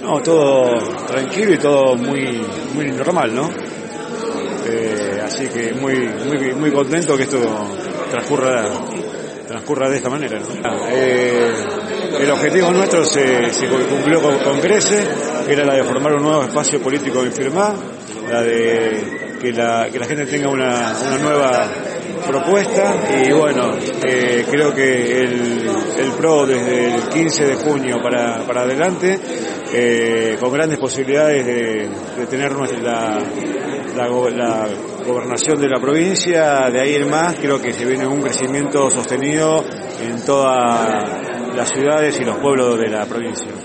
No, todo tranquilo y todo muy normal, ¿no? Así que muy contento que esto transcurra de esta manera, ¿no? El objetivo nuestro se cumplió con creces, que era la de formar un nuevo espacio político en Firmat, la de que la gente tenga una nueva propuesta y bueno, creo que el PRO desde el 15 de junio para adelante, con grandes posibilidades de tener la gobernación de la provincia, de ahí en más creo que se viene un crecimiento sostenido en todas las ciudades y los pueblos de la provincia.